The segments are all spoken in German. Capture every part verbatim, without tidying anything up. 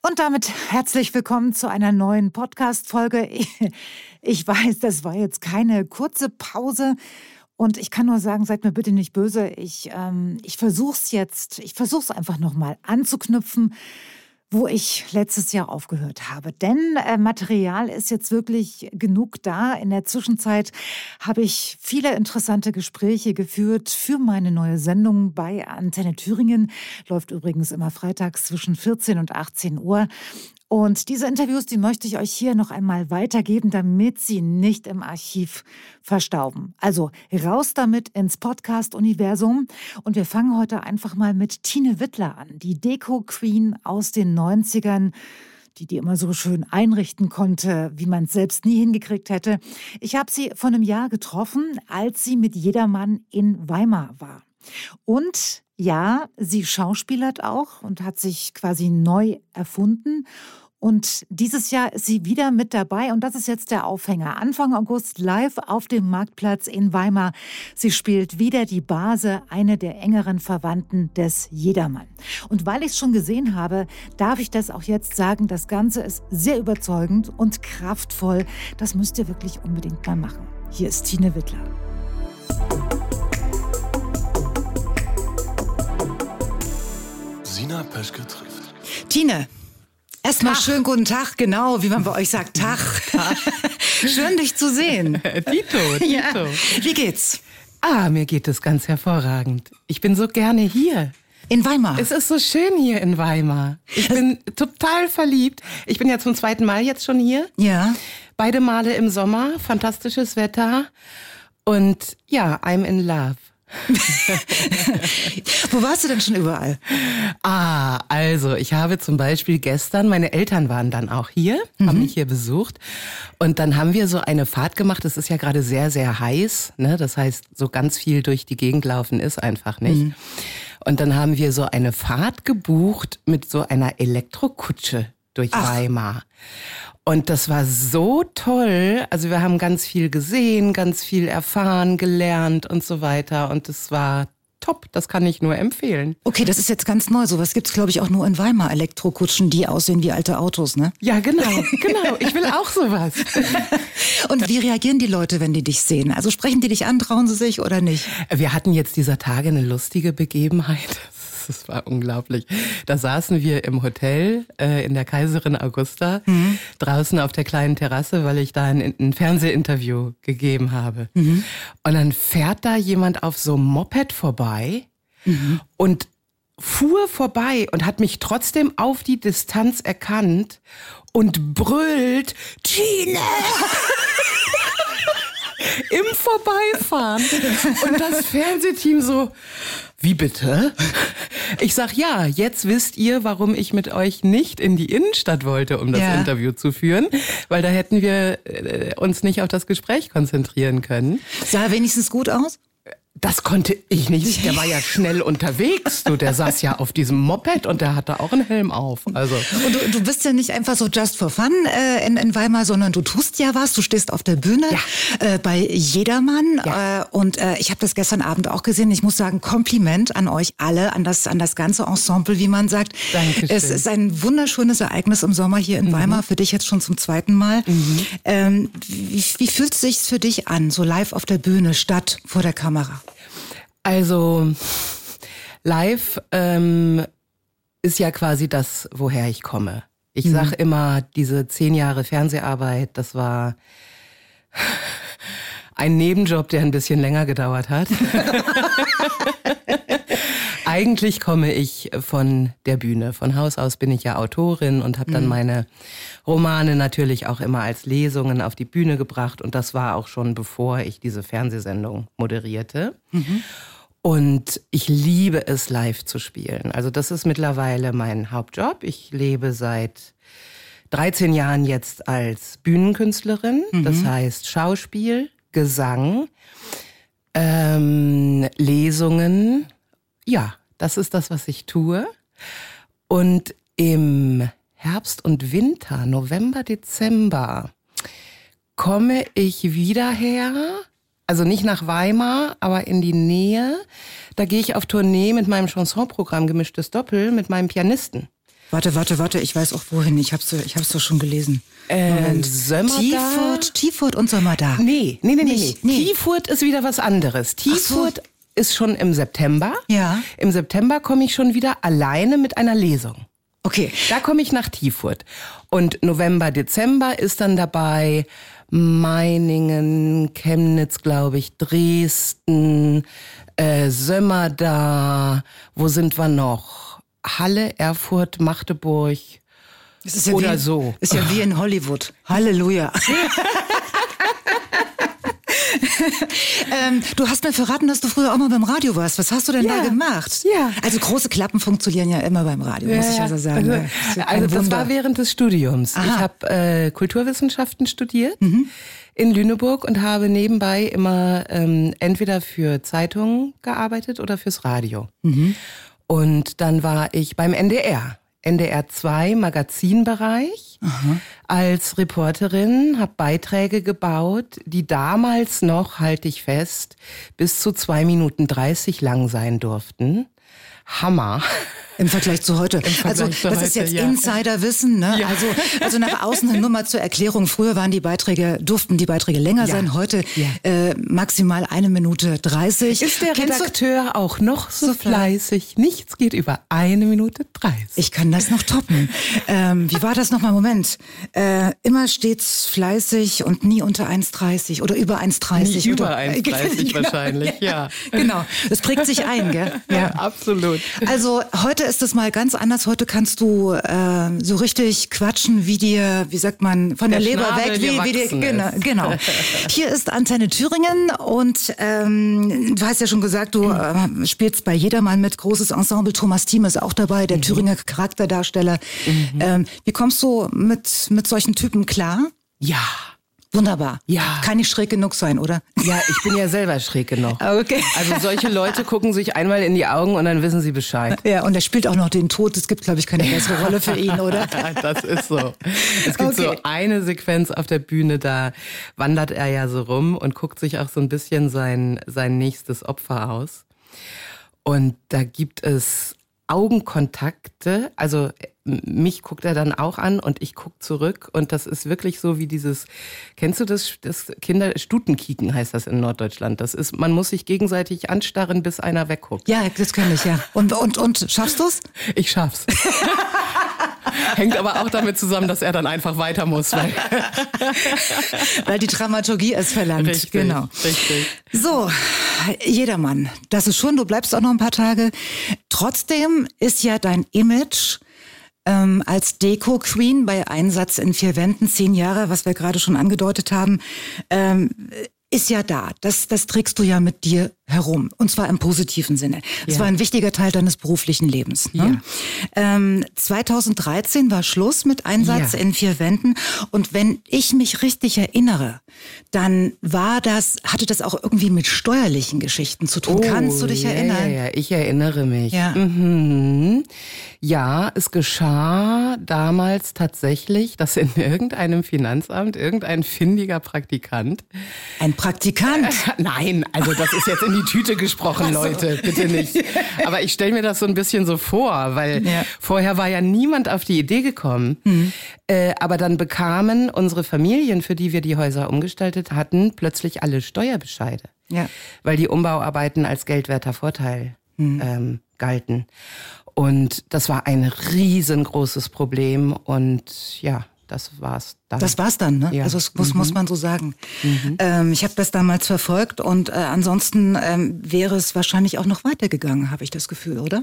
Und damit herzlich willkommen zu einer neuen Podcast-Folge. Ich weiß, das war jetzt keine kurze Pause. Und ich kann nur sagen, seid mir bitte nicht böse. Ich, ähm, ich versuche es jetzt, ich versuche es einfach nochmal anzuknüpfen, wo ich letztes Jahr aufgehört habe. Denn äh, Material ist jetzt wirklich genug da. In der Zwischenzeit habe ich viele interessante Gespräche geführt für meine neue Sendung bei Antenne Thüringen. Läuft übrigens immer freitags zwischen vierzehn und achtzehn Uhr. Und diese Interviews, die möchte ich euch hier noch einmal weitergeben, damit sie nicht im Archiv verstauben. Also raus damit ins Podcast-Universum. Und wir fangen heute einfach mal mit Tine Wittler an, die Deko-Queen aus den neunzigern, die die immer so schön einrichten konnte, wie man es selbst nie hingekriegt hätte. Ich habe sie vor einem Jahr getroffen, als sie mit Jedermann in Weimar war. Und ja, sie schauspielert auch und hat sich quasi neu erfunden. Und dieses Jahr ist sie wieder mit dabei und das ist jetzt der Aufhänger. Anfang August live auf dem Marktplatz in Weimar. Sie spielt wieder die Base, eine der engeren Verwandten des Jedermann. Und weil ich es schon gesehen habe, darf ich das auch jetzt sagen. Das Ganze ist sehr überzeugend und kraftvoll. Das müsst ihr wirklich unbedingt mal machen. Hier ist Tine Wittler. Sina Peschke trifft. Tine, erstmal schönen guten Tag, genau, wie man bei euch sagt, Tag. Tag. Schön, dich zu sehen. Dito, Dito. Ja. Wie geht's? Ah, mir geht es ganz hervorragend. Ich bin so gerne hier. In Weimar? Es ist so schön hier in Weimar. Ich bin total verliebt. Ich bin ja zum zweiten Mal jetzt schon hier. Ja. Beide Male im Sommer, fantastisches Wetter. Und ja, I'm in love. Wo warst du denn schon überall? Ah, also ich habe zum Beispiel gestern, meine Eltern waren dann auch hier, mhm. haben mich hier besucht und dann haben wir so eine Fahrt gemacht. Es ist ja gerade sehr, sehr heiß, ne? Das heißt, so ganz viel durch die Gegend laufen ist einfach nicht. Mhm. Und dann haben wir so eine Fahrt gebucht mit so einer Elektrokutsche durch Ach. Weimar. Und das war so toll. Also wir haben ganz viel gesehen, ganz viel erfahren, gelernt und so weiter. Und es war top. Das kann ich nur empfehlen. Okay, das ist jetzt ganz neu. Sowas gibt's, glaube ich, auch nur in Weimar. Elektrokutschen, die aussehen wie alte Autos, ne? Ja, genau, genau. Ich will auch sowas. Und wie reagieren die Leute, wenn die dich sehen? Also sprechen die dich an, trauen sie sich oder nicht? Wir hatten jetzt dieser Tage eine lustige Begebenheit. Das war unglaublich. Da saßen wir im Hotel äh, in der Kaiserin Augusta, mhm. draußen auf der kleinen Terrasse, weil ich da ein, ein Fernsehinterview gegeben habe. Mhm. Und dann fährt da jemand auf so einem Moped vorbei mhm. und fuhr vorbei und hat mich trotzdem auf die Distanz erkannt und brüllt, Tine! Im Vorbeifahren. Und das Fernsehteam so, wie bitte? Ich sag, ja, jetzt wisst ihr, warum ich mit euch nicht in die Innenstadt wollte, um das ja. Interview zu führen. Weil da hätten wir äh, uns nicht auf das Gespräch konzentrieren können. Sah er wenigstens gut aus? Das konnte ich nicht. Der war ja schnell unterwegs. Du, der saß ja auf diesem Moped und der hatte auch einen Helm auf. Also. Und du, du bist ja nicht einfach so just for fun äh, in, in Weimar, sondern du tust ja was. Du stehst auf der Bühne ja. äh, bei Jedermann. Ja. Äh, und äh, ich habe das gestern Abend auch gesehen. Ich muss sagen, Kompliment an euch alle, an das, an das ganze Ensemble, wie man sagt. Dankeschön. Es ist ein wunderschönes Ereignis im Sommer hier in mhm. Weimar. Für dich jetzt schon zum zweiten Mal. Mhm. Ähm, wie, wie fühlt es sich für dich an, so live auf der Bühne statt vor der Kamera? Also live ähm, ist ja quasi das, woher ich komme. Ich mhm. sag immer, diese zehn Jahre Fernseharbeit, das war ein Nebenjob, der ein bisschen länger gedauert hat. Eigentlich komme ich von der Bühne. Von Haus aus bin ich ja Autorin und habe dann mhm. meine Romane natürlich auch immer als Lesungen auf die Bühne gebracht. Und das war auch schon, bevor ich diese Fernsehsendung moderierte. Mhm. Und ich liebe es, live zu spielen. Also das ist mittlerweile mein Hauptjob. Ich lebe seit dreizehn Jahren jetzt als Bühnenkünstlerin. Mhm. Das heißt Schauspiel, Gesang, ähm, Lesungen. Ja, das ist das, was ich tue. Und im Herbst und Winter, November, Dezember, komme ich wieder her. Also nicht nach Weimar, aber in die Nähe. Da gehe ich auf Tournee mit meinem Chansonprogramm Gemischtes Doppel mit meinem Pianisten. Warte, warte, warte, ich weiß auch wohin. Ich hab's, ich hab's doch schon gelesen. Äh, Sömmerda? Tiefurt, Tiefurt und Sömmerda. Nee, nee, nee, nee. Nicht, nee. nee. Tiefurt ist wieder was anderes. Tiefurt so. ist schon im September. Ja. Im September komme ich schon wieder alleine mit einer Lesung. Okay. Da komme ich nach Tiefurt. Und November, Dezember ist dann dabei Meiningen, Chemnitz, glaube ich, Dresden, äh, Sömmerda. Wo sind wir noch? Halle, Erfurt, Magdeburg. Das ist ja oder wie, so. Ist ja wie in Hollywood. Halleluja. ähm, du hast mir verraten, dass du früher auch mal beim Radio warst. Was hast du denn ja. da gemacht? Ja. Also große Klappen funktionieren ja immer beim Radio, ja, muss ich also sagen. Also, das, ja also das war während des Studiums. Aha. Ich habe äh, Kulturwissenschaften studiert mhm. in Lüneburg und habe nebenbei immer ähm, entweder für Zeitungen gearbeitet oder fürs Radio. Mhm. Und dann war ich beim N D R. N D R zwei Magazinbereich Aha. als Reporterin, habe Beiträge gebaut, die damals noch, halte ich fest, bis zu zwei Minuten dreißig lang sein durften. Hammer. Im Vergleich zu heute. Vergleich also zu das heute, ist jetzt ja. Insiderwissen, ne? Ja. Also, also nach außen hin nur mal zur Erklärung. Früher waren die Beiträge, durften die Beiträge länger ja. sein. Heute ja. äh, maximal eine Minute dreißig. Ist der Kennst Redakteur du? auch noch so, so fleißig? Nichts geht über eine Minute dreißig. Ich kann das noch toppen. ähm, wie war das nochmal? Moment. Äh, immer stets fleißig und nie unter eins dreißig oder über eins dreißig. Nie oder, über eins dreißig genau, wahrscheinlich, ja. Genau. Das prägt sich ein, gell? Ja, absolut. Also heute ist es mal ganz anders. Heute kannst du äh, so richtig quatschen, wie dir, wie sagt man, von der, der Leber weg, wie, wie dir, genau, genau. Hier ist Antenne Thüringen und ähm, du hast ja schon gesagt, du äh, spielst bei Jedermann mit, großes Ensemble. Thomas Thiem ist auch dabei, der mhm. Thüringer Charakterdarsteller. Mhm. Ähm, wie kommst du mit mit solchen Typen klar? Ja. Wunderbar. Ja. Kann nicht schräg genug sein, oder? Ja, ich bin ja selber schräg genug. Okay. Also solche Leute gucken sich einmal in die Augen und dann wissen sie Bescheid. Ja, und er spielt auch noch den Tod. Es gibt, glaube ich, keine bessere Rolle für ihn, oder? Das ist so. Es gibt okay. so eine Sequenz auf der Bühne, da wandert er ja so rum und guckt sich auch so ein bisschen sein, sein nächstes Opfer aus. Und da gibt es Augenkontakte, also mich guckt er dann auch an und ich gucke zurück und das ist wirklich so wie dieses, kennst du das, das Kinder, Stutenkieken heißt das in Norddeutschland, das ist, man muss sich gegenseitig anstarren, bis einer wegguckt. Ja, das kann ich, ja. Und, und, und schaffst du's? Ich schaff's. Hängt aber auch damit zusammen, dass er dann einfach weiter muss. Weil, weil die Dramaturgie es verlangt. Richtig, genau. Richtig. So, Jedermann, das ist schon, du bleibst auch noch ein paar Tage. Trotzdem ist ja dein Image ähm, als Deko-Queen bei Einsatz in vier Wänden, zehn Jahre, was wir gerade schon angedeutet haben, ähm, ist ja da. Das, das trägst du ja mit dir herum. Und zwar im positiven Sinne. Das ja. war ein wichtiger Teil deines beruflichen Lebens. Ne? Ja. Ähm, zweitausenddreizehn war Schluss mit Einsatz ja. in vier Wänden. Und wenn ich mich richtig erinnere, dann war das, hatte das auch irgendwie mit steuerlichen Geschichten zu tun. Oh, Kannst du dich ja, erinnern? Ja, ja, ich erinnere mich. Ja. Mhm. Ja, es geschah damals tatsächlich, dass in irgendeinem Finanzamt irgendein findiger Praktikant. Ein Praktikant? Äh, nein, also das ist jetzt in die Tüte gesprochen, Leute, bitte nicht. Aber ich stelle mir das so ein bisschen so vor, weil ja. vorher war ja niemand auf die Idee gekommen. Mhm. Äh, aber dann bekamen unsere Familien, für die wir die Häuser umgestaltet hatten, plötzlich alle Steuerbescheide. Ja. Weil die Umbauarbeiten als geldwerter Vorteil mhm. ähm, galten. Und das war ein riesengroßes Problem und ja, das war's dann. Das war's dann, ne? Ja. Also das muss, mhm. muss man so sagen. Mhm. Ähm, ich habe das damals verfolgt und äh, ansonsten ähm, wäre es wahrscheinlich auch noch weitergegangen, habe ich das Gefühl, oder?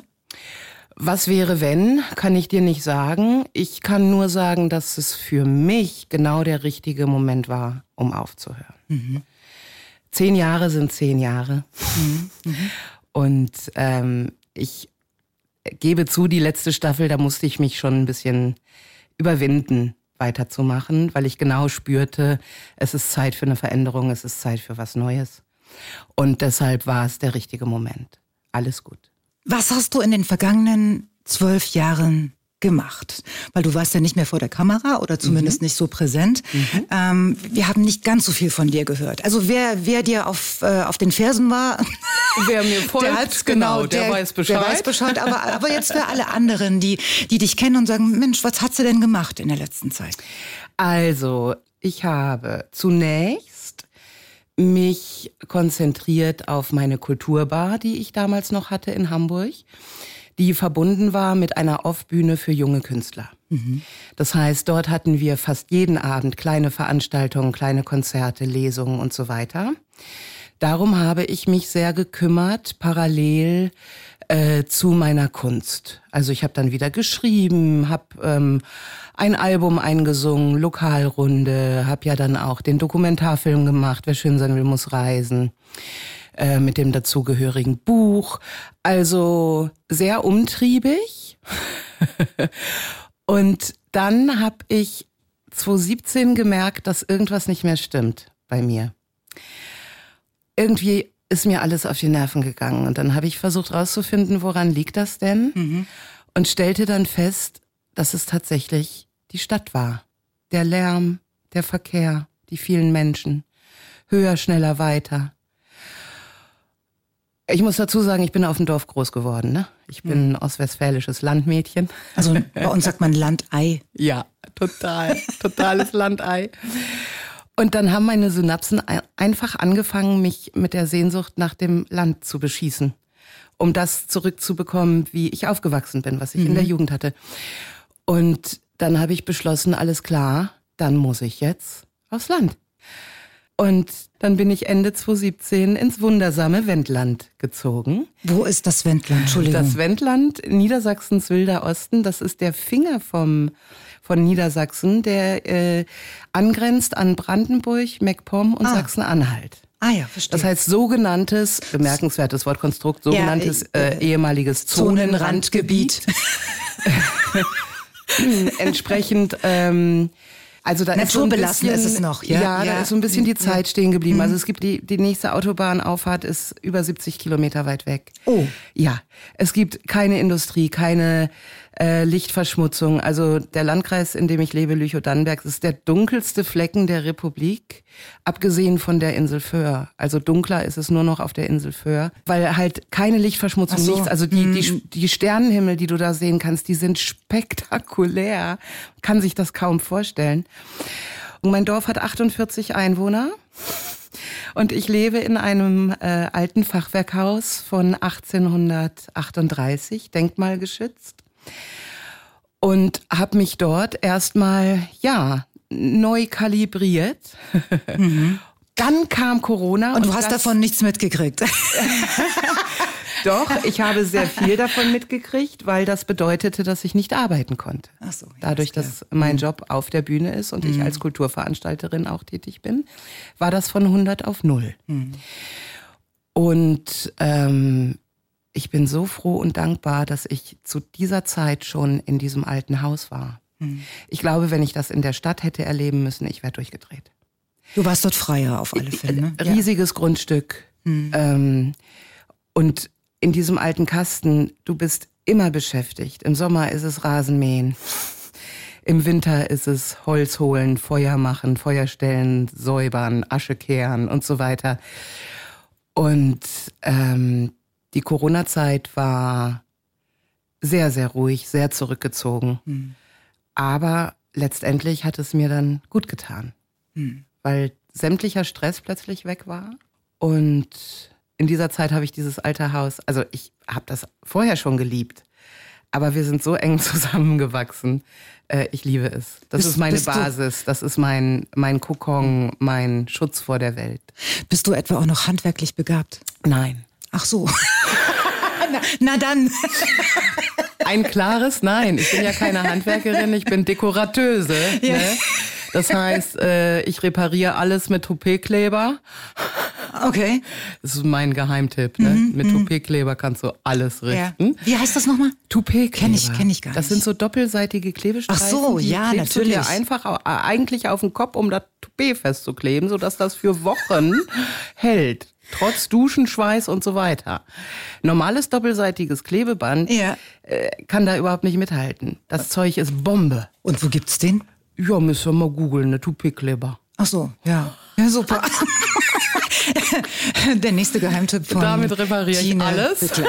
Was wäre, wenn, kann ich dir nicht sagen. Ich kann nur sagen, dass es für mich genau der richtige Moment war, um aufzuhören. Mhm. Zehn Jahre sind zehn Jahre. Mhm. Mhm. Und ähm, ich gebe zu, die letzte Staffel, da musste ich mich schon ein bisschen überwinden, weiterzumachen, weil ich genau spürte, es ist Zeit für eine Veränderung, es ist Zeit für was Neues. Und deshalb war es der richtige Moment. Alles gut. Was hast du in den vergangenen zwölf Jahren gemacht? Weil du warst ja nicht mehr vor der Kamera oder zumindest mhm. nicht so präsent. Mhm. Ähm, wir haben nicht ganz so viel von dir gehört. Also wer, wer dir auf, äh, auf den Fersen war, Wer mir folgt, der hat's genau, genau, der, der weiß Bescheid. Der weiß Bescheid, aber, aber jetzt für alle anderen, die, die dich kennen und sagen, Mensch, was hat sie denn gemacht in der letzten Zeit? Also, ich habe zunächst mich konzentriert auf meine Kulturbar, die ich damals noch hatte in Hamburg, die verbunden war mit einer Off-Bühne für junge Künstler. Mhm. Das heißt, dort hatten wir fast jeden Abend kleine Veranstaltungen, kleine Konzerte, Lesungen und so weiter. Darum habe ich mich sehr gekümmert, parallel äh, zu meiner Kunst. Also ich habe dann wieder geschrieben, habe ähm, ein Album eingesungen, Lokalrunde, habe ja dann auch den Dokumentarfilm gemacht, Wer schön sein will, muss reisen, äh, mit dem dazugehörigen Buch. Also sehr umtriebig. Und dann habe ich zwanzig siebzehn gemerkt, dass irgendwas nicht mehr stimmt bei mir. Irgendwie ist mir alles auf die Nerven gegangen. Und dann habe ich versucht rauszufinden, woran liegt das denn? Mhm. Und stellte dann fest, dass es tatsächlich die Stadt war. Der Lärm, der Verkehr, die vielen Menschen. Höher, schneller, weiter. Ich muss dazu sagen, ich bin auf dem Dorf groß geworden. Ne? Ich bin ein ostwestfälisches Landmädchen. Also bei uns sagt man Landei. Ja, total. Totales Landei. Und dann haben meine Synapsen einfach angefangen, mich mit der Sehnsucht nach dem Land zu beschießen, um das zurückzubekommen, wie ich aufgewachsen bin, was ich mhm. in der Jugend hatte. Und dann habe ich beschlossen, alles klar, dann muss ich jetzt aufs Land. Und dann bin ich Ende zwanzig siebzehn ins wundersame Wendland gezogen. Wo ist das Wendland? Entschuldigung. Das Wendland, Niedersachsens wilder Osten, das ist der Finger vom von Niedersachsen, der äh, angrenzt an Brandenburg, MacPom und ah. Sachsen-Anhalt. Ah ja, verstehe. Das heißt sogenanntes, bemerkenswertes Wortkonstrukt, sogenanntes ja, äh, äh, ehemaliges Zonenrandgebiet. Entsprechend, ähm, also da ist so ein bisschen, ist es noch. Ja, ja, ja. da ist so ein bisschen die Zeit stehen geblieben. Also es gibt die, die nächste Autobahnauffahrt ist über siebzig Kilometer weit weg. Oh. Ja, es gibt keine Industrie, keine äh, Lichtverschmutzung. Also der Landkreis, in dem ich lebe, Lüchow-Dannenberg, ist der dunkelste Flecken der Republik, abgesehen von der Insel Föhr. Also dunkler ist es nur noch auf der Insel Föhr, weil halt keine Lichtverschmutzung, so. nichts. Also die, hm. die, die Sternenhimmel, die du da sehen kannst, die sind spektakulär. Kann sich das kaum vorstellen. Und mein Dorf hat achtundvierzig Einwohner. Und ich lebe in einem äh, alten Fachwerkhaus von achtzehnhundertachtunddreißig, denkmalgeschützt. Und habe mich dort erstmal, ja, neu kalibriert. Mhm. Dann kam Corona. Und du hast davon nichts mitgekriegt. Doch, ich habe sehr viel davon mitgekriegt, weil das bedeutete, dass ich nicht arbeiten konnte. Ach so, ja, Dadurch, dass mein Job auf der Bühne ist und mhm. ich als Kulturveranstalterin auch tätig bin, war das von hundert auf null. Mhm. Und ähm, ich bin so froh und dankbar, dass ich zu dieser Zeit schon in diesem alten Haus war. Mhm. Ich glaube, wenn ich das in der Stadt hätte erleben müssen, ich wäre durchgedreht. Du warst dort freier auf alle Fälle, ne? Riesiges ja. Grundstück. Mhm. Ähm, und in diesem alten Kasten, du bist immer beschäftigt. Im Sommer ist es Rasenmähen. Im Winter ist es Holz holen, Feuer machen, Feuer stellen, säubern, Asche kehren und so weiter. Und ähm, die Corona-Zeit war sehr, sehr ruhig, sehr zurückgezogen. Mhm. Aber letztendlich hat es mir dann gut getan, mhm. weil sämtlicher Stress plötzlich weg war. Und in dieser Zeit habe ich dieses alte Haus, also ich habe das vorher schon geliebt, aber wir sind so eng zusammengewachsen. Äh, ich liebe es. Das bist, ist meine Basis, das ist mein, mein Kokon, mein Schutz vor der Welt. Bist du etwa auch noch handwerklich begabt? Nein. Ach so. na, na dann. Ein klares Nein. Ich bin ja keine Handwerkerin, ich bin Dekorateuse. Ja. Ne? Das heißt, äh, ich repariere alles mit Toupet-Kleber. Okay. Das ist mein Geheimtipp. Ne? Mhm, mit Toupet-Kleber kannst du alles richten. Ja. Wie heißt das nochmal? Toupet-Kleber. Kenn ich, kenn ich gar nicht. Das sind so doppelseitige Klebestreifen. Ach so, die ja, klebst natürlich. Du dir einfach äh, eigentlich auf den Kopf, um das Toupet festzukleben, sodass das für Wochen hält. Trotz Duschen, Schweiß und so weiter. Normales doppelseitiges Klebeband ja. äh, kann da überhaupt nicht mithalten. Das Zeug ist Bombe. Und wo gibt's den? Ja, müssen wir mal googeln, ne Toupet-Kleber. Ach so, ja. Ja, super. Der nächste Geheimtipp von Damit repariere ich Tine alles. Wittler.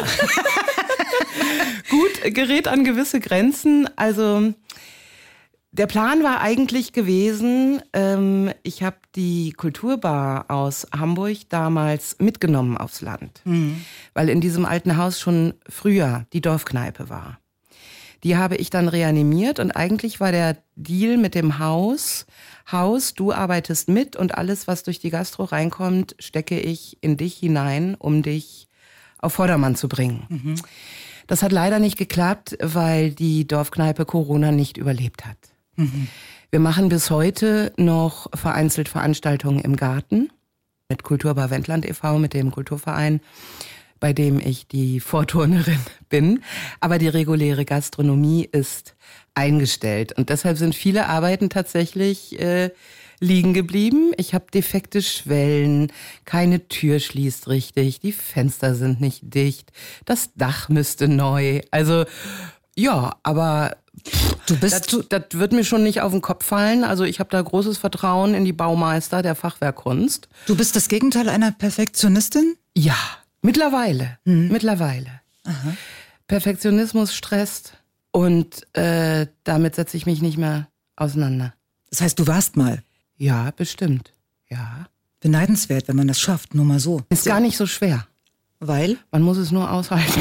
Gut, gerät an gewisse Grenzen. Also der Plan war eigentlich gewesen, ähm, ich habe die Kulturbar aus Hamburg damals mitgenommen aufs Land, mhm. weil in diesem alten Haus schon früher die Dorfkneipe war. Die habe ich dann reanimiert und eigentlich war der Deal mit dem Haus, Haus, du arbeitest mit und alles, was durch die Gastro reinkommt, stecke ich in dich hinein, um dich auf Vordermann zu bringen. Mhm. Das hat leider nicht geklappt, weil die Dorfkneipe Corona nicht überlebt hat. Mhm. Wir machen bis heute noch vereinzelt Veranstaltungen im Garten mit Kulturbar Wendland e V, mit dem Kulturverein, bei dem ich die Vorturnerin bin. Aber die reguläre Gastronomie ist eingestellt. Und deshalb sind viele Arbeiten tatsächlich äh, liegen geblieben. Ich habe defekte Schwellen, keine Tür schließt richtig, die Fenster sind nicht dicht, das Dach müsste neu. Also ja, aber du bist das, das wird mir schon nicht auf den Kopf fallen. Also ich habe da großes Vertrauen in die Baumeister der Fachwerkkunst. Du bist das Gegenteil einer Perfektionistin? Ja, mittlerweile. Hm. Mittlerweile. Aha. Perfektionismus stresst und äh, damit setze ich mich nicht mehr auseinander. Das heißt, du warst mal? Ja, bestimmt. Ja. Beneidenswert, wenn man das schafft, nur mal so. Ist gar nicht so schwer. Weil? Man muss es nur aushalten.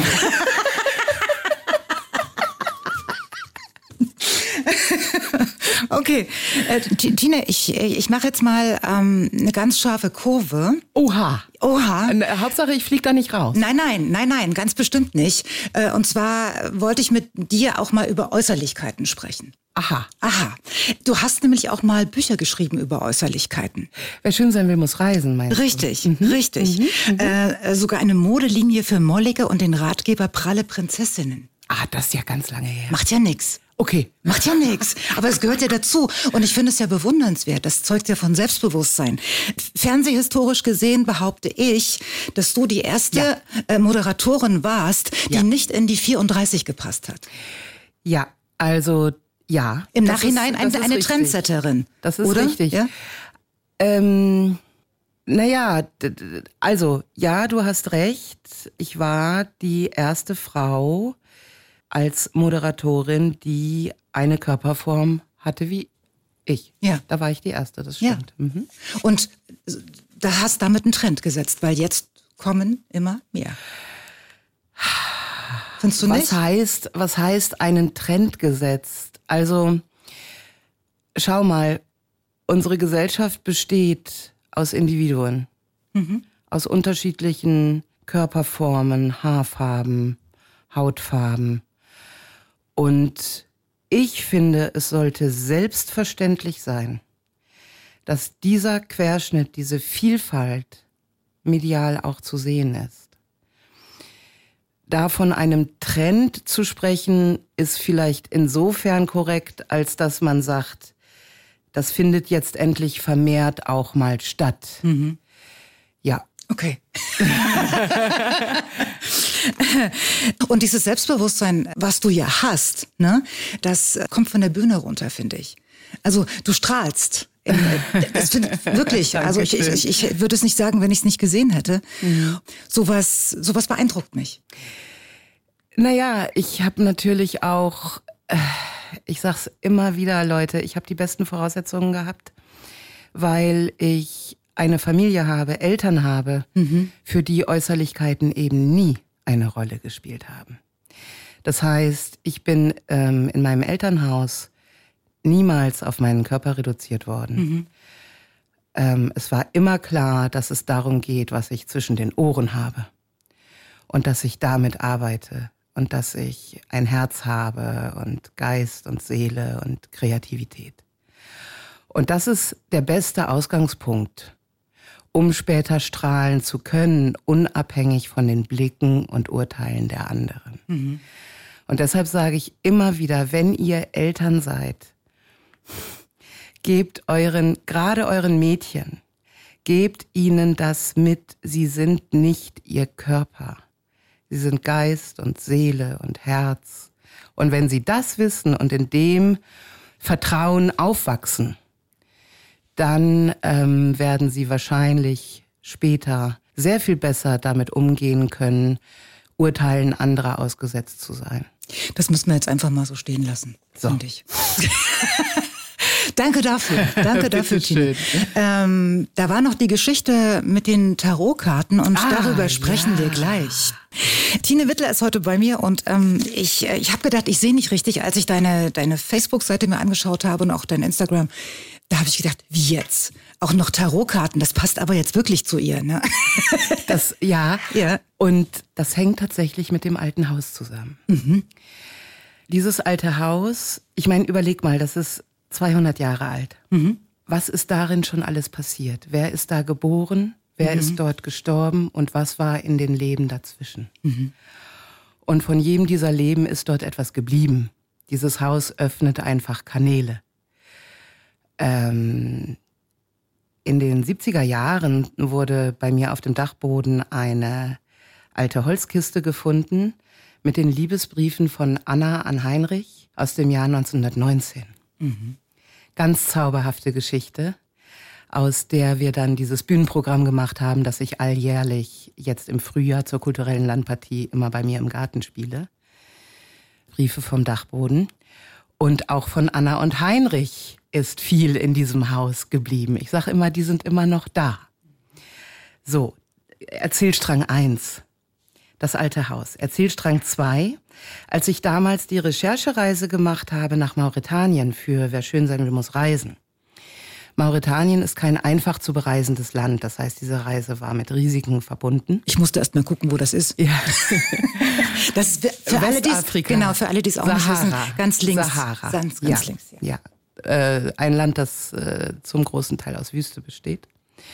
Okay, äh, Tine, ich, ich mache jetzt mal ähm, eine ganz scharfe Kurve. Oha. Oha. Äh, Hauptsache, ich fliege da nicht raus. Nein, nein, nein, nein, ganz bestimmt nicht. Äh, und zwar wollte ich mit dir auch mal über Äußerlichkeiten sprechen. Aha. Aha. Du hast nämlich auch mal Bücher geschrieben über Äußerlichkeiten. Wer schön sein will, muss reisen, meinst richtig, du? Mhm. Richtig, mhm. äh, sogar eine Modelinie für Mollige und den Ratgeber Pralle Prinzessinnen. Ah, das ist ja ganz lange her. Macht ja nix. Okay. Macht ja nichts, aber es gehört ja dazu. Und ich finde es ja bewundernswert, das zeugt ja von Selbstbewusstsein. Fernsehhistorisch gesehen behaupte ich, dass du die erste ja. äh, Moderatorin warst, die ja. nicht in die vierunddreißig gepasst hat. Ja, also ja. Im Nachhinein ist, ein, eine richtig. Trendsetterin. Das ist oder? richtig. Ja? Ähm, naja, also ja, du hast recht. Ich war die erste Frau als Moderatorin, die eine Körperform hatte wie ich. Ja. Da war ich die Erste, das stimmt. Ja. Mhm. Und da hast damit einen Trend gesetzt, weil jetzt kommen immer mehr. Findest du nicht? Was heißt, was heißt einen Trend gesetzt? Also, schau mal, unsere Gesellschaft besteht aus Individuen, mhm. aus unterschiedlichen Körperformen, Haarfarben, Hautfarben. Und ich finde, es sollte selbstverständlich sein, dass dieser Querschnitt, diese Vielfalt medial auch zu sehen ist. Da von einem Trend zu sprechen, ist vielleicht insofern korrekt, als dass man sagt, das findet jetzt endlich vermehrt auch mal statt. Mhm. Ja. Okay. Und dieses Selbstbewusstsein, was du ja hast, ne, das kommt von der Bühne runter, finde ich. Also du strahlst. Das find, wirklich. Also ich, ich, ich würde es nicht sagen, wenn ich es nicht gesehen hätte. Mhm. Sowas, sowas beeindruckt mich. Naja, ich habe natürlich auch, äh, ich sag's immer wieder, Leute, ich habe die besten Voraussetzungen gehabt, weil ich eine Familie habe, Eltern habe, mhm. für die Äußerlichkeiten eben nie eine Rolle gespielt haben. Das heißt, ich bin ähm, in meinem Elternhaus niemals auf meinen Körper reduziert worden. Mhm. Ähm, es war immer klar, dass es darum geht, was ich zwischen den Ohren habe und dass ich damit arbeite und dass ich ein Herz habe und Geist und Seele und Kreativität. Und das ist der beste Ausgangspunkt, um später strahlen zu können, unabhängig von den Blicken und Urteilen der anderen. Mhm. Und deshalb sage ich immer wieder, wenn ihr Eltern seid, gebt euren, gerade euren Mädchen, gebt ihnen das mit, sie sind nicht ihr Körper. Sie sind Geist und Seele und Herz. Und wenn sie das wissen und in dem Vertrauen aufwachsen, dann ähm, werden sie wahrscheinlich später sehr viel besser damit umgehen können, Urteilen anderer ausgesetzt zu sein. Das müssen wir jetzt einfach mal so stehen lassen, so. finde ich. Danke dafür, danke dafür, Tine. Ähm, da war noch die Geschichte mit den Tarotkarten und ah, darüber sprechen ja. wir gleich. Tine Wittler ist heute bei mir und ähm, ich, ich habe gedacht, ich sehe nicht richtig, als ich deine, deine Facebook-Seite mir angeschaut habe und auch dein Instagram. Da habe ich gedacht, wie jetzt? Auch noch Tarotkarten, das passt aber jetzt wirklich zu ihr, ne? Das, ja, ja. Und das hängt tatsächlich mit dem alten Haus zusammen. Mhm. Dieses alte Haus, ich meine, überleg mal, das ist zweihundert Jahre alt. Mhm. Was ist darin schon alles passiert? Wer ist da geboren? Wer mhm. ist dort gestorben? Und was war in den Leben dazwischen? Mhm. Und von jedem dieser Leben ist dort etwas geblieben. Dieses Haus öffnet einfach Kanäle. Ähm, in den siebziger Jahren wurde bei mir auf dem Dachboden eine alte Holzkiste gefunden mit den Liebesbriefen von Anna an Heinrich aus dem Jahr neunzehnhundertneunzehn. Mhm. Ganz zauberhafte Geschichte, aus der wir dann dieses Bühnenprogramm gemacht haben, das ich alljährlich jetzt im Frühjahr zur kulturellen Landpartie immer bei mir im Garten spiele. Briefe vom Dachboden. Und auch von Anna und Heinrich ist viel in diesem Haus geblieben. Ich sage immer, die sind immer noch da. So, Erzählstrang eins, das alte Haus. Erzählstrang zwei, als ich damals die Recherchereise gemacht habe nach Mauretanien für Wer schön sein will, muss reisen. Mauretanien ist kein einfach zu bereisendes Land. Das heißt, diese Reise war mit Risiken verbunden. Ich musste erst mal gucken, wo das ist. Ja. Das ist für, für alle, die es, genau, für alle, die es auch Sahara. nicht wissen, ganz links. Sahara. Ganz, ganz ja. links. Ja. ja. Äh, ein Land, das äh, zum großen Teil aus Wüste besteht.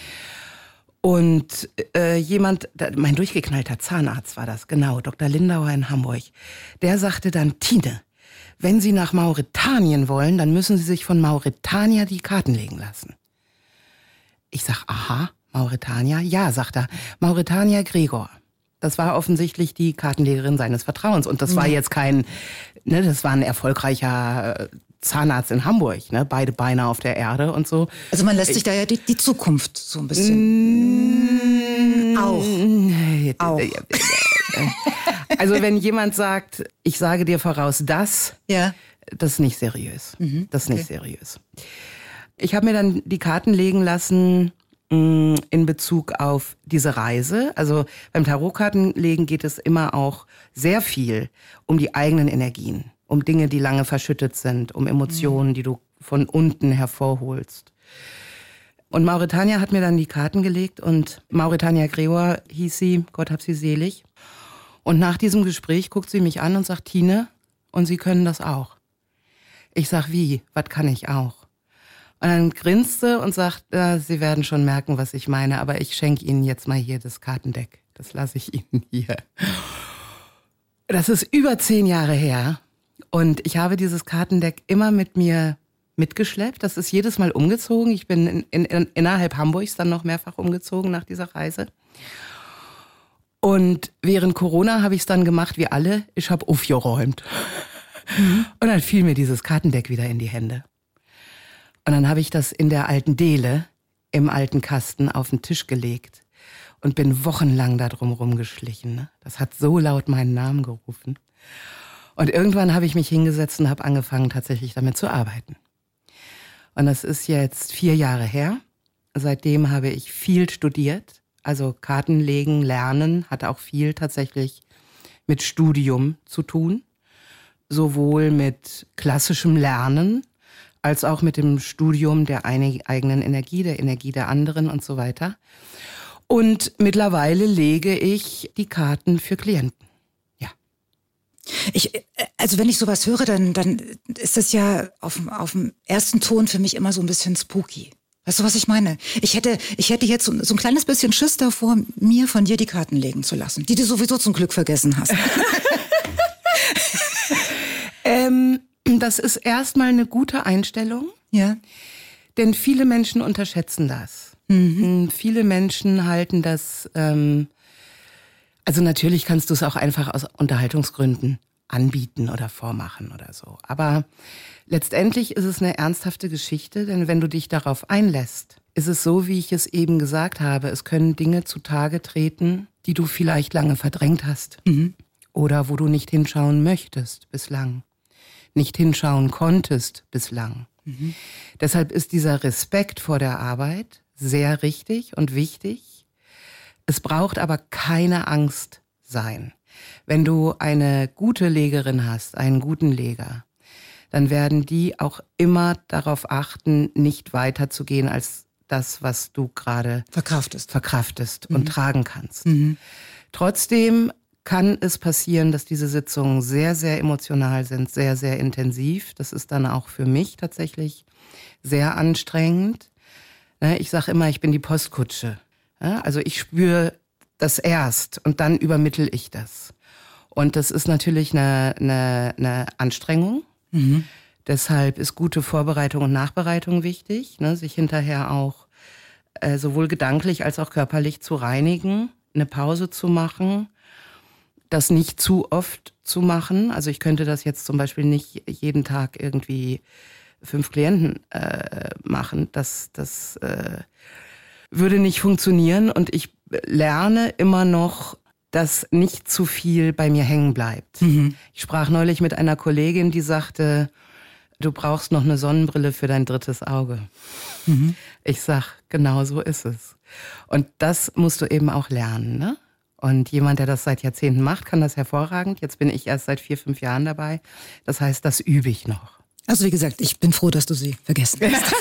Und äh, jemand, mein durchgeknallter Zahnarzt war das, genau, Doktor Lindauer in Hamburg, der sagte dann, Tine, wenn Sie nach Mauretanien wollen, dann müssen Sie sich von Mauretania die Karten legen lassen. Ich sag, aha, Mauretania? Ja, sagt er, Mauretania Gregor. Das war offensichtlich die Kartenlegerin seines Vertrauens. Und das war jetzt kein, ne, das war ein erfolgreicher Zahnarzt in Hamburg, ne, beide Beine auf der Erde und so. Also man lässt sich da ja die, die Zukunft so ein bisschen. Mm, auch. auch. Also wenn jemand sagt, ich sage dir voraus das, ja. das ist nicht seriös. Mhm. Das ist nicht okay. seriös. Ich habe mir dann die Karten legen lassen mh, in Bezug auf diese Reise. Also beim Tarotkartenlegen geht es immer auch sehr viel um die eigenen Energien, um Dinge, die lange verschüttet sind, um Emotionen, mhm. die du von unten hervorholst. Und Mauretania hat mir dann die Karten gelegt und Mauretania Gregor hieß sie, Gott hab sie selig. Und nach diesem Gespräch guckt sie mich an und sagt, Tine, und Sie können das auch. Ich sag, wie? Was kann ich auch? Und dann grinst sie und sagt, äh, Sie werden schon merken, was ich meine, aber ich schenke Ihnen jetzt mal hier das Kartendeck. Das lasse ich Ihnen hier. Das ist über zehn Jahre her und ich habe dieses Kartendeck immer mit mir mitgeschleppt. Das ist jedes Mal umgezogen. Ich bin in, in, in, innerhalb Hamburgs dann noch mehrfach umgezogen nach dieser Reise. Und während Corona habe ich es dann gemacht wie alle. Ich habe aufgeräumt. Mhm. Und dann fiel mir dieses Kartendeck wieder in die Hände. Und dann habe ich das in der alten Dele im alten Kasten auf den Tisch gelegt und bin wochenlang da drum rumgeschlichen. Ne? Das hat so laut meinen Namen gerufen. Und irgendwann habe ich mich hingesetzt und habe angefangen, tatsächlich damit zu arbeiten. Und das ist jetzt vier Jahre her. Seitdem habe ich viel studiert. Also Kartenlegen, Lernen hat auch viel tatsächlich mit Studium zu tun. Sowohl mit klassischem Lernen als auch mit dem Studium der eigenen Energie, der Energie der anderen und so weiter. Und mittlerweile lege ich die Karten für Klienten. Ja. Ich, also wenn ich sowas höre, dann, dann ist das ja auf, auf dem ersten Ton für mich immer so ein bisschen spooky. Weißt du, was ich meine? Ich hätte, ich hätte jetzt so, so ein kleines bisschen Schiss davor, mir von dir die Karten legen zu lassen, die du sowieso zum Glück vergessen hast. ähm, das ist erstmal eine gute Einstellung. Ja. Denn viele Menschen unterschätzen das. Mhm. Viele Menschen halten das, ähm, also natürlich kannst du es auch einfach aus Unterhaltungsgründen anbieten oder vormachen oder so. Aber letztendlich ist es eine ernsthafte Geschichte, denn wenn du dich darauf einlässt, ist es so, wie ich es eben gesagt habe. Es können Dinge zutage treten, die du vielleicht lange verdrängt hast. Mhm. Oder wo du nicht hinschauen möchtest bislang. Nicht hinschauen konntest bislang. Mhm. Deshalb ist dieser Respekt vor der Arbeit sehr richtig und wichtig. Es braucht aber keine Angst sein. Wenn du eine gute Legerin hast, einen guten Leger, dann werden die auch immer darauf achten, nicht weiterzugehen als das, was du gerade verkraftest, verkraftest mhm. und tragen kannst. Mhm. Trotzdem kann es passieren, dass diese Sitzungen sehr, sehr emotional sind, sehr, sehr intensiv. Das ist dann auch für mich tatsächlich sehr anstrengend. Ich sage immer, ich bin die Postkutsche. Also ich spüre das erst und dann übermittle ich das. Und das ist natürlich eine, eine, eine Anstrengung. Mhm. Deshalb ist gute Vorbereitung und Nachbereitung wichtig, ne? Sich hinterher auch äh, sowohl gedanklich als auch körperlich zu reinigen, eine Pause zu machen, das nicht zu oft zu machen. Also ich könnte das jetzt zum Beispiel nicht jeden Tag irgendwie fünf Klienten äh, machen. Das, das äh, würde nicht funktionieren. Und ich lerne immer noch, dass nicht zu viel bei mir hängen bleibt. Mhm. Ich sprach neulich mit einer Kollegin, die sagte, du brauchst noch eine Sonnenbrille für dein drittes Auge. Mhm. Ich sag, genau so ist es. Und das musst du eben auch lernen, ne? Und jemand, der das seit Jahrzehnten macht, kann das hervorragend. Jetzt bin ich erst seit vier, fünf Jahren dabei. Das heißt, das übe ich noch. Also wie gesagt, ich bin froh, dass du sie vergessen hast.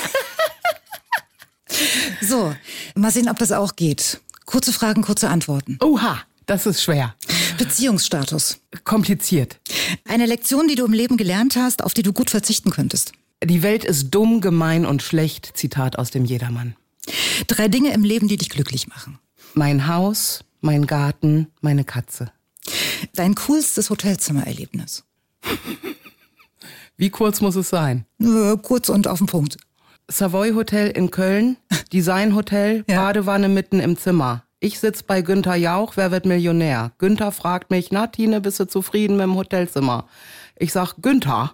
So, mal sehen, ob das auch geht. Kurze Fragen, kurze Antworten. Oha, das ist schwer. Beziehungsstatus. Kompliziert. Eine Lektion, die du im Leben gelernt hast, auf die du gut verzichten könntest. Die Welt ist dumm, gemein und schlecht. Zitat aus dem Jedermann. Drei Dinge im Leben, die dich glücklich machen. Mein Haus, mein Garten, meine Katze. Dein coolstes Hotelzimmererlebnis. Wie kurz muss es sein? Äh, kurz und auf den Punkt. Savoy Hotel in Köln, Design Hotel, ja. Badewanne mitten im Zimmer. Ich sitz bei Günther Jauch, wer wird Millionär? Günther fragt mich, na Tine, bist du zufrieden mit dem Hotelzimmer? Ich sag, Günther.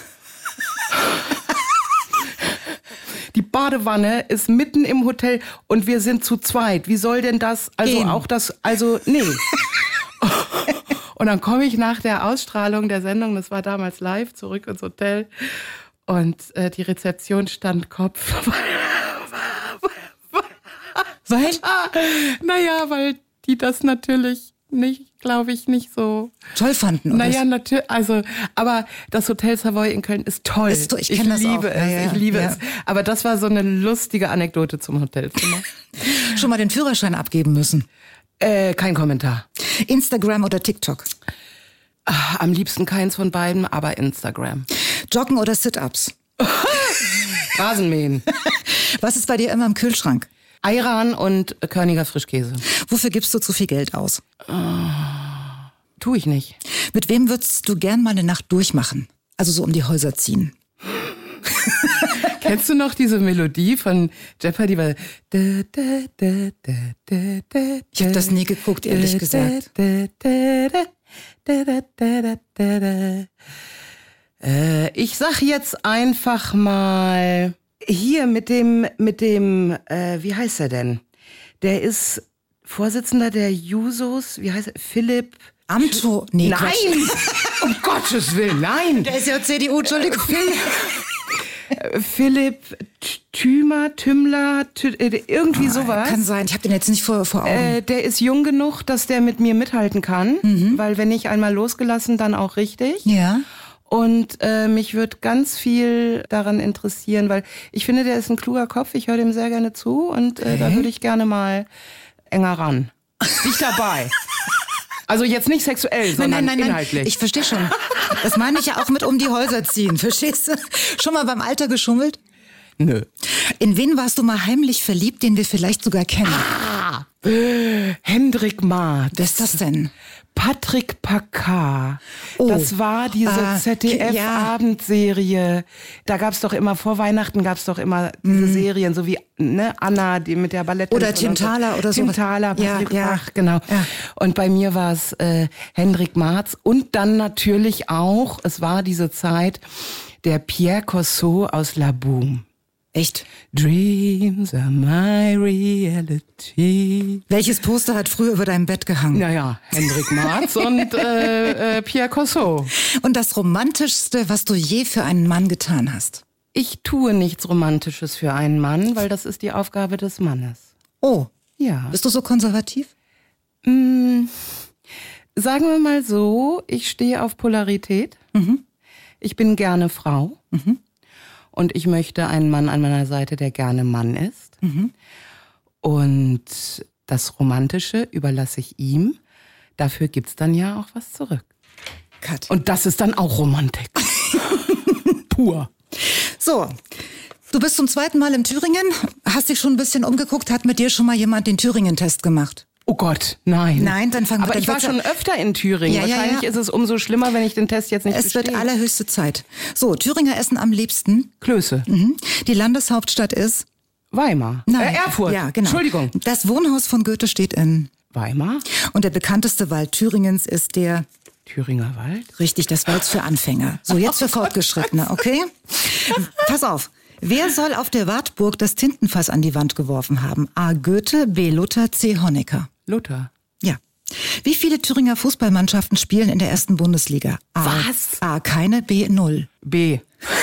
Die Badewanne ist mitten im Hotel und wir sind zu zweit. Wie soll denn das, also Gehen. auch das, also nee. Und dann komme ich nach der Ausstrahlung der Sendung, das war damals live, zurück ins Hotel und äh, die Rezeption stand Kopf. Weil? Naja, weil die das natürlich nicht, glaube ich, nicht so toll fanden. Oder? Naja, natürlich, also, aber das Hotel Savoy in Köln ist toll. Ist, ich ich das liebe auch. es, ja, ja, ich liebe ja. es. Aber das war so eine lustige Anekdote zum Hotelzimmer. Schon mal den Führerschein abgeben müssen? Äh, kein Kommentar. Instagram oder TikTok? Ach, am liebsten keins von beiden, aber Instagram. Joggen oder Sit-Ups? Rasenmähen. Was ist bei dir immer im Kühlschrank? Ayran und Körniger Frischkäse. Wofür gibst du zu viel Geld aus? Oh, tu ich nicht. Mit wem würdest du gern mal eine Nacht durchmachen? Also so um die Häuser ziehen. Kennst du noch diese Melodie von Jeopardy? Weil ich habe das nie geguckt, ehrlich gesagt. Äh, ich sag jetzt einfach mal hier mit dem, mit dem, äh, wie heißt er denn? Der ist Vorsitzender der Jusos, wie heißt er? Philipp Amthor? Nee, nein! Um Gottes Willen, nein! Der ist ja C D U, Entschuldigung. Philipp Thümer, Tümmler, Tü irgendwie ah, sowas. Kann sein, ich habe den jetzt nicht vor, vor Augen. Äh, der ist jung genug, dass der mit mir mithalten kann, mhm. weil wenn nicht einmal losgelassen, dann auch richtig. Ja. Und äh, mich wird ganz viel daran interessieren, weil ich finde, der ist ein kluger Kopf, ich höre dem sehr gerne zu und äh, okay. da würde ich gerne mal enger ran. Nicht dabei. Also jetzt nicht sexuell, sondern nein, nein, nein, inhaltlich. Nein. Ich verstehe schon. Das meine ich ja auch mit um die Häuser ziehen, verstehst du? Schon mal beim Alter geschummelt? Nö. In wen warst du mal heimlich verliebt, den wir vielleicht sogar kennen? Ah, äh, Hendrik Marz. Wer ist das denn? Patrick Packard. Oh, das war diese äh, Z D F-Abendserie. Ja. Da gab's doch immer, vor Weihnachten gab's doch immer diese mm. Serien, so wie ne, Anna, die mit der Ballett. Oder Tim Thaler oder so. Tim Thaler, Patrick ja, ja. Ach, genau. Ja. Und bei mir war es äh, Hendrik Marz. Und dann natürlich auch, es war diese Zeit, der Pierre Corso aus La Boum. Echt? Dreams are my reality. Welches Poster hat früher über deinem Bett gehangen? Naja, Hendrik Marz und äh, äh, Pierre Corso. Und das Romantischste, was du je für einen Mann getan hast? Ich tue nichts Romantisches für einen Mann, weil das ist die Aufgabe des Mannes. Oh, ja. Bist du so konservativ? Mm, sagen wir mal so, ich stehe auf Polarität. Mhm. Ich bin gerne Frau. Mhm. Und ich möchte einen Mann an meiner Seite, der gerne Mann ist. Mhm. Und das Romantische überlasse ich ihm. Dafür gibt's dann ja auch was zurück. Cut. Und das ist dann auch Romantik. Pur. So, du bist zum zweiten Mal in Thüringen, hast dich schon ein bisschen umgeguckt, hat mit dir schon mal jemand den Thüringen-Test gemacht? Oh Gott, nein. Nein, dann fangen wir Aber ich war schon öfter in Thüringen. Ja, ja, Wahrscheinlich ja. ist es umso schlimmer, wenn ich den Test jetzt nicht Es bestehe. wird allerhöchste Zeit. So, Thüringer essen am liebsten. Klöße. Mhm. Die Landeshauptstadt ist? Weimar. Nein. Äh, Erfurt. Ja, genau. Entschuldigung. Das Wohnhaus von Goethe steht in? Weimar. Und der bekannteste Wald Thüringens ist der? Thüringer Wald. Richtig, das war jetzt für Anfänger. So, jetzt für Fortgeschrittene, okay? Pass auf. Wer soll auf der Wartburg das Tintenfass an die Wand geworfen haben? A. Goethe, B. Luther, C. Honecker. Luther. Ja. Wie viele Thüringer Fußballmannschaften spielen in der ersten Bundesliga? A, Was? A. Keine, B. Null. B.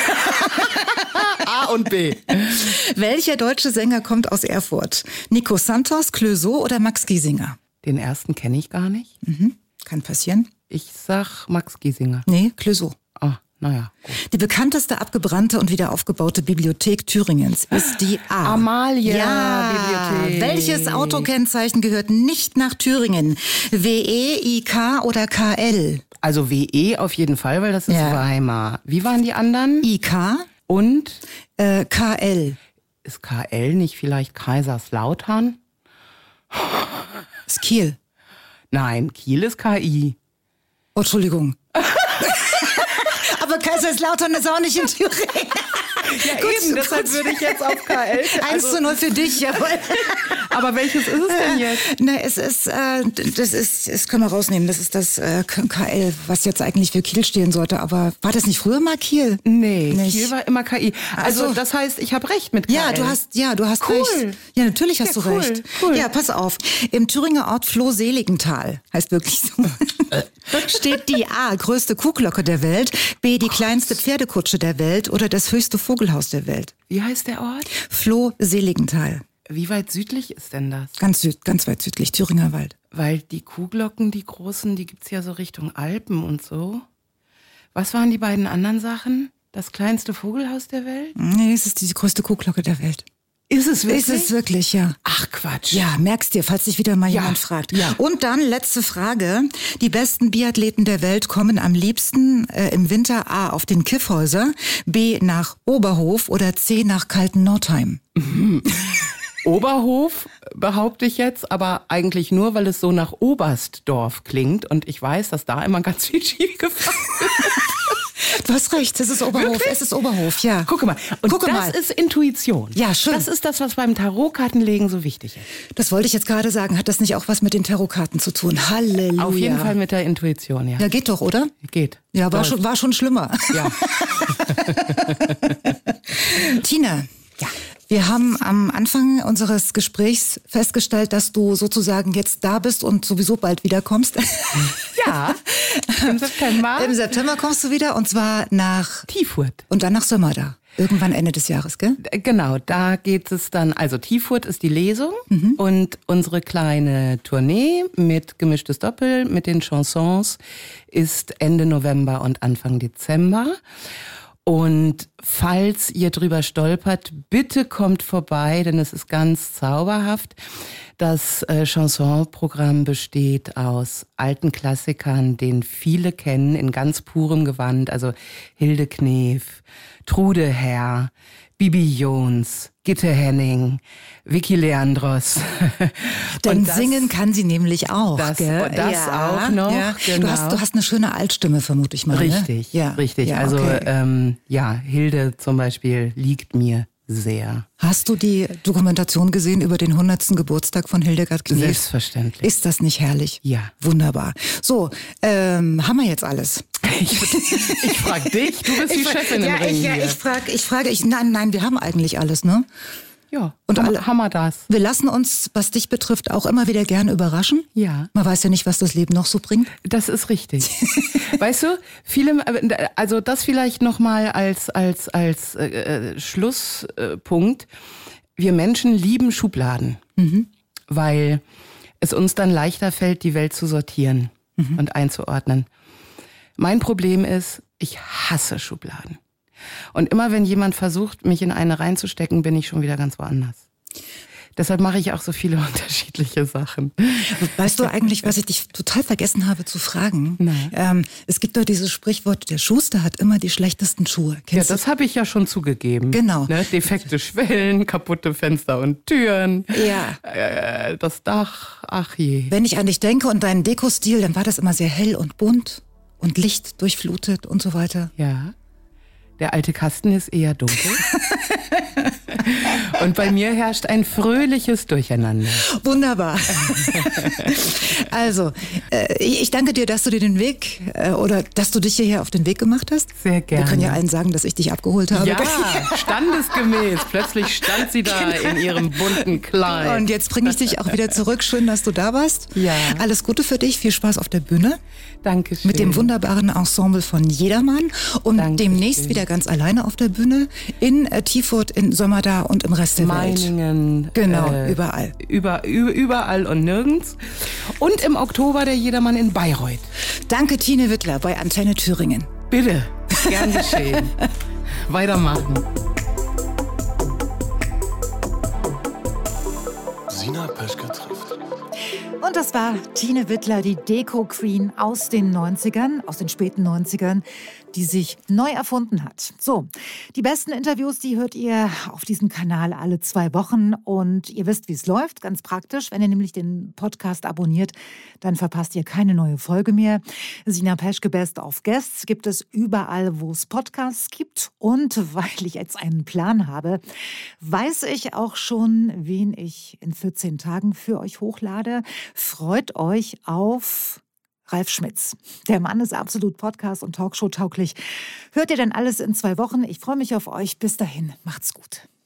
A und B. Welcher deutsche Sänger kommt aus Erfurt? Nico Santos, Clouseau oder Max Giesinger? Den ersten kenne ich gar nicht. Mhm. Kann passieren. Ich sag Max Giesinger. Nee, Clouseau. Ah, naja. Die bekannteste abgebrannte und wieder aufgebaute Bibliothek Thüringens ist die A. Amalia ja. Bibliothek. Welches Autokennzeichen gehört nicht nach Thüringen? W E, I K oder K L? Also W E auf jeden Fall, weil das ist Ja. Weimar. Wie waren die anderen? I K, Und äh, K L. ist K L nicht vielleicht Kaiserslautern? Ist Kiel. Nein, Kiel ist K I. Oh, Entschuldigung. Aber Kaiserslautern ist auch nicht in Thüringen. Ja, Gut, eben, deshalb gut. würde ich jetzt auf K L. Eins zu null für dich, jawohl. Aber welches ist es denn jetzt? Na, es ist, äh, das ist, das können wir rausnehmen. Das ist das äh, K L, was jetzt eigentlich für Kiel stehen sollte. Aber war das nicht früher mal Kiel? Nee, Nicht. Kiel war immer K I. Also, Also- das heißt, ich habe recht mit K L. Ja, du hast, ja, du hast Cool. recht. Ja, natürlich hast Ja, du cool, recht. cool. Ja, pass auf. Im Thüringer Ort Floh-Seligenthal, heißt wirklich so, steht die A, größte Kuhglocke der Welt, B, die kleinste Pferdekutsche der Welt oder das höchste Vogelhaus der Welt. Wie heißt der Ort? Floh-Seligenthal. Wie weit südlich ist denn das? Ganz süd, ganz weit südlich, Thüringer Wald. Weil die Kuhglocken, die großen, die gibt's ja so Richtung Alpen und so. Was waren die beiden anderen Sachen? Das kleinste Vogelhaus der Welt? Nee, es ist die größte Kuhglocke der Welt. Ist es wirklich? Ist es wirklich, ja. Ach Quatsch. Ja, merkst dir, falls dich wieder mal Ja, jemand fragt. ja. Und dann letzte Frage. Die besten Biathleten der Welt kommen am liebsten äh, im Winter A auf den Kiffhäuser, B nach Oberhof oder C nach Kalten-Nordheim. Oberhof behaupte ich jetzt, aber eigentlich nur, weil es so nach Oberstdorf klingt und ich weiß, dass da immer ganz viel Ski gefahren wird. Du hast recht, es ist Oberhof, Wirklich? es ist Oberhof, ja. Gucke mal, und Gucke das mal. ist Intuition. Ja, schön. Das ist das, was beim Tarotkartenlegen so wichtig ist. Das wollte ich jetzt gerade sagen. Hat das nicht auch was mit den Tarotkarten zu tun? Halleluja. Auf jeden Fall mit der Intuition, ja. Ja, geht doch, oder? Geht. Ja, war Läuft. schon, war schon schlimmer. Ja. Tina, ja. Wir haben am Anfang unseres Gesprächs festgestellt, dass du sozusagen jetzt da bist und sowieso bald wiederkommst. Ja, im September. Im September kommst du wieder und zwar nach Tiefurt. und dann nach Sömmerda. Irgendwann Ende des Jahres, gell? Genau, da geht es dann, also Tiefurt ist die Lesung Mhm. und unsere kleine Tournee mit Gemischtes Doppel, mit den Chansons ist Ende November und Anfang Dezember. Und falls ihr drüber stolpert, bitte kommt vorbei, denn es ist ganz zauberhaft. Das äh, Chansonprogramm besteht aus alten Klassikern, den viele kennen, in ganz purem Gewand. Also Hilde Knef, Trude Herr, Bibi Jons, Gitte Henning, Vicky Leandros. Denn Und das- singen kann sie nämlich auch, das- gell? das auch noch, Du, genau. hast, du hast eine schöne Altstimme, vermute ich mal. Richtig, ne? Ja, richtig. Ja, also okay. ähm, ja, Hilde zum Beispiel liegt mir sehr. Hast du die Dokumentation gesehen über den hundertsten Geburtstag von Hildegard Knef? Selbstverständlich. Ist das nicht herrlich? Ja. Wunderbar. So, ähm, haben wir jetzt alles? Ich, ich frage dich, du bist die ich, Chefin ja, im Ring ich, ja, hier. ich frage, ich frage, ich, nein, nein, wir haben eigentlich alles, ne? Ja, und haben, alle, haben wir das. Wir lassen uns, was dich betrifft, auch immer wieder gerne überraschen. Ja. Man weiß ja nicht, was das Leben noch so bringt. Das ist richtig. Weißt du, viele, also das vielleicht nochmal als, als, als äh, Schlusspunkt. Wir Menschen lieben Schubladen, mhm. weil es uns dann leichter fällt, die Welt zu sortieren mhm. und einzuordnen. Mein Problem ist, ich hasse Schubladen. Und immer wenn jemand versucht, mich in eine reinzustecken, bin ich schon wieder ganz woanders. Deshalb mache ich auch so viele unterschiedliche Sachen. Weißt du eigentlich, was ich dich total vergessen habe zu fragen? Nein. Ähm, es gibt doch dieses Sprichwort, der Schuster hat immer die schlechtesten Schuhe. Kennst ja, das habe ich ja schon zugegeben. Genau. Ne? Defekte Schwellen, kaputte Fenster und Türen. Ja. Äh, das Dach, ach je. Wenn ich an dich denke und deinen Dekostil, dann war das immer sehr hell und bunt und Licht durchflutet und so weiter. Ja. Der alte Kasten ist eher dunkel. Und bei mir herrscht ein fröhliches Durcheinander. Wunderbar. Also, äh, ich danke dir, dass du dir den Weg äh, oder dass du dich hierher auf den Weg gemacht hast. Sehr gerne. Wir können ja allen sagen, dass ich dich abgeholt habe. Ja, standesgemäß. Plötzlich stand sie da in ihrem bunten Kleid. Und jetzt bringe ich dich auch wieder zurück. Schön, dass du da warst. Ja. Alles Gute für dich. Viel Spaß auf der Bühne. Dankeschön. Mit dem wunderbaren Ensemble von Jedermann. Und Dankeschön. Demnächst wieder ganz alleine auf der Bühne in äh, Tiefurt, in Sömmerda und im Rest der Meiningen, Welt. Genau, äh, überall. Über, über, überall und nirgends. Und im Oktober der Jedermann in Bayreuth. Danke, Tine Wittler bei Antenne Thüringen. Bitte, gern geschehen. Weitermachen. Sina Peschke trifft. Und das war Tine Wittler, die Deko-Queen aus den neunzigern, aus den späten neunzigern, die sich neu erfunden hat. So, die besten Interviews, die hört ihr auf diesem Kanal alle zwei Wochen. Und ihr wisst, wie es läuft, ganz praktisch. Wenn ihr nämlich den Podcast abonniert, dann verpasst ihr keine neue Folge mehr. Sina Peschke Best of Guests gibt es überall, wo es Podcasts gibt. Und weil ich jetzt einen Plan habe, weiß ich auch schon, wen ich in vierzehn Tagen für euch hochlade. Freut euch auf Ralf Schmitz. Der Mann ist absolut Podcast- und Talkshow-tauglich. Hört ihr denn alles in zwei Wochen? Ich freue mich auf euch. Bis dahin, macht's gut.